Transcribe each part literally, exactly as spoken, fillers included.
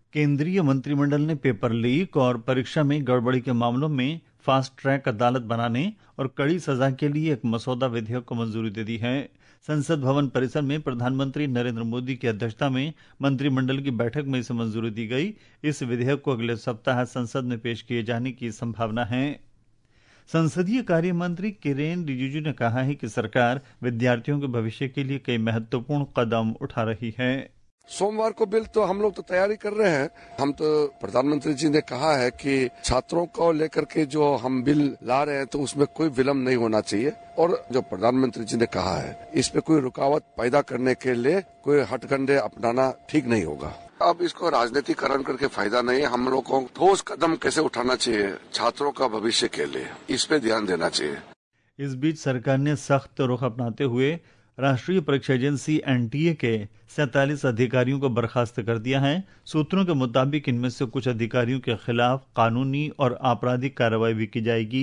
केंद्रीय मंत्रिमंडल ने पेपर लीक और परीक्षा में गड़बड़ी के मामलों में फास्ट ट्रैक अदालत बनाने और कड़ी सजा के लिए एक मसौदा विधेयक को मंजूरी दे दी है। संसद भवन परिसर में प्रधानमंत्री नरेंद्र मोदी की अध्यक्षता में मंत्रिमंडल की बैठक में इसे मंजूरी दी गई। इस विधेयक को अगले सप्ताह संसद में पेश किए जाने की संभावना है। संसदीय कार्य मंत्री किरेन रिजिजू ने कहा है कि सरकार विद्यार्थियों के भविष्य के लिए कई महत्वपूर्ण कदम उठा रही है। सोमवार को बिल तो हम लोग तो तैयारी कर रहे हैं। हम तो प्रधानमंत्री जी ने कहा है कि छात्रों को लेकर के जो हम बिल ला रहे हैं तो उसमें कोई विलम्ब नहीं होना चाहिए, और जो प्रधानमंत्री जी ने कहा है इस पे कोई रुकावट पैदा करने के लिए कोई हथकंडे अपनाना ठीक नहीं होगा। अब इसको राजनीतिकरण करके फायदा नहीं है। हम लोग को ठोस कदम कैसे उठाना चाहिए छात्रों का भविष्य के लिए, इस पे ध्यान देना चाहिए। इस बीच सरकार ने सख्त रुख अपनाते हुए राष्ट्रीय परीक्षा एजेंसी एनटीए के सैंतालीस अधिकारियों को बर्खास्त कर दिया है। सूत्रों के मुताबिक इनमें से कुछ अधिकारियों के खिलाफ कानूनी और आपराधिक कार्रवाई भी की जाएगी।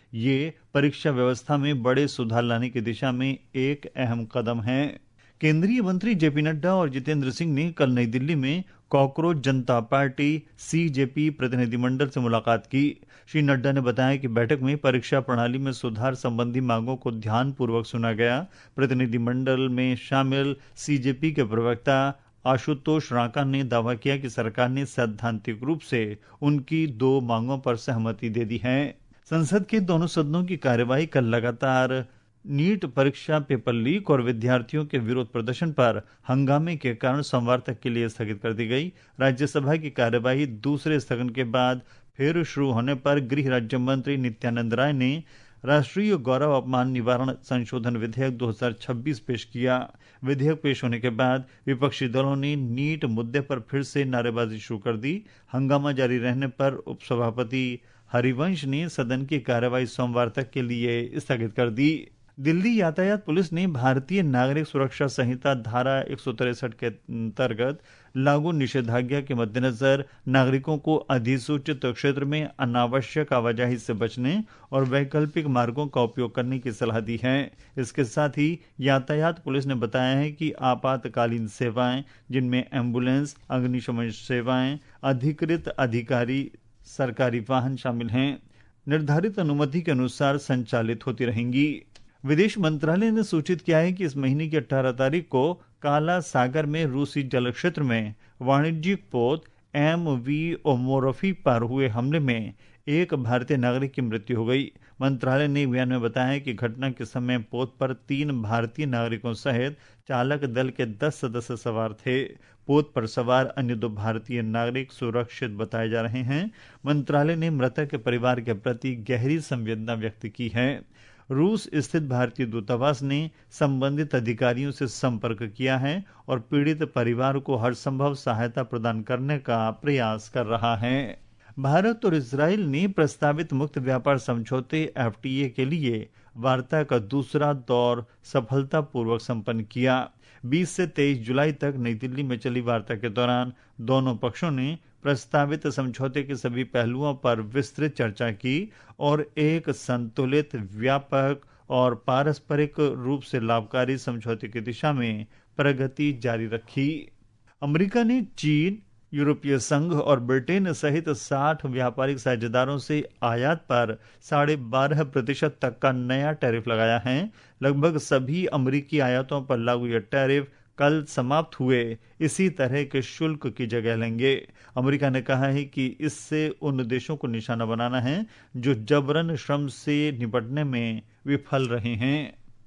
ये परीक्षा व्यवस्था में बड़े सुधार लाने की दिशा में एक अहम कदम है। केंद्रीय मंत्री जेपी नड्डा और जितेंद्र सिंह ने कल नई दिल्ली में कॉकरोच जनता पार्टी सीजेपी प्रतिनिधिमंडल से मुलाकात की। श्री नड्डा ने बताया कि बैठक में परीक्षा प्रणाली में सुधार संबंधी मांगों को ध्यानपूर्वक सुना गया। प्रतिनिधिमंडल में शामिल सीजेपी के प्रवक्ता आशुतोष रांका ने दावा किया कि सरकार ने सैद्धांतिक रूप से उनकी दो मांगों पर सहमति दे दी है। संसद के दोनों सदनों की कार्यवाही कल लगातार नीट परीक्षा पेपर लीक और विद्यार्थियों के विरोध प्रदर्शन पर हंगामे के कारण सोमवार तक के लिए स्थगित कर दी गई। राज्यसभा की कार्यवाही दूसरे स्थगन के बाद फिर शुरू होने पर गृह राज्य मंत्री नित्यानंद राय ने राष्ट्रीय गौरव अपमान निवारण संशोधन विधेयक दो हज़ार छब्बीस पेश किया। विधेयक पेश होने के बाद विपक्षी दलों ने नीट मुद्दे पर फिर से नारेबाजी शुरू कर दी। हंगामा जारी रहने पर उपसभापति हरिवंश ने सदन की कार्यवाही सोमवार तक के लिए स्थगित कर दी। दिल्ली यातायात पुलिस ने भारतीय नागरिक सुरक्षा संहिता धारा एक सौ तिरसठ के अंतर्गत लागू निषेधाज्ञा के मद्देनजर नागरिकों को अधिसूचित क्षेत्र में अनावश्यक आवाजाही से बचने और वैकल्पिक मार्गों का उपयोग करने की सलाह दी है। इसके साथ ही यातायात पुलिस ने बताया है कि आपातकालीन सेवाएं, जिनमें एम्बुलेंस, अग्निशमन सेवाएं, अधिकृत अधिकारी, सरकारी वाहन शामिल हैं, निर्धारित अनुमति के अनुसार संचालित होती रहेंगी। विदेश मंत्रालय ने सूचित किया है कि इस महीने की अठारह तारीख को काला सागर में रूसी जल क्षेत्र में वाणिज्यिक पोत एम वी ओमोरफी पर हुए हमले में एक भारतीय नागरिक की मृत्यु हो गई। मंत्रालय ने बयान में बताया कि घटना के समय पोत पर तीन भारतीय नागरिकों सहित चालक दल के दस सदस्य सवार थे। पोत पर सवार अन्य दो भारतीय नागरिक सुरक्षित बताए जा रहे हैं। मंत्रालय ने मृतक के परिवार के प्रति गहरी संवेदना व्यक्त की है। रूस स्थित भारतीय दूतावास ने संबंधित अधिकारियों से संपर्क किया है और पीड़ित परिवार को हर संभव सहायता प्रदान करने का प्रयास कर रहा है। भारत और इजरायल ने प्रस्तावित मुक्त व्यापार समझौते एफटीए के लिए वार्ता का दूसरा दौर सफलतापूर्वक संपन्न किया। बीस से तेईस जुलाई तक नई दिल्ली में चली वार्ता के दौरान दोनों पक्षों ने प्रस्तावित समझौते के सभी पहलुओं पर विस्तृत चर्चा की और एक संतुलित, व्यापक और पारस्परिक रूप से लाभकारी समझौते की दिशा में प्रगति जारी रखी। अमेरिका ने चीन, यूरोपीय संघ और ब्रिटेन सहित साठ व्यापारिक साझेदारों से आयात पर साढ़े बारह प्रतिशत तक का नया टैरिफ लगाया है। लगभग सभी अमेरिकी आयातों पर लागू यह टैरिफ कल समाप्त हुए इसी तरह के शुल्क की जगह लेंगे। अमेरिका ने कहा है कि इससे उन देशों को निशाना बनाना है जो जबरन श्रम से निपटने में विफल रहे हैं।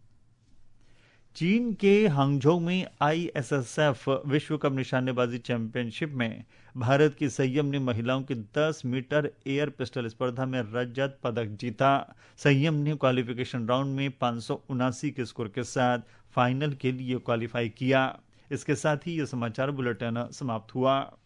चीन के हांगझोउ में आईएसएसएफ विश्व कप निशानेबाजी चैंपियनशिप में भारत की संयम ने महिलाओं की दस मीटर एयर पिस्टल स्पर्धा में रजत पदक जीता। संयम ने क्वालिफिकेशन राउंड में पाँच सौ उनासी के स्कोर के साथ फाइनल के लिए क्वालिफाई किया। इसके साथ ही यह समाचार बुलेटिन समाप्त हुआ।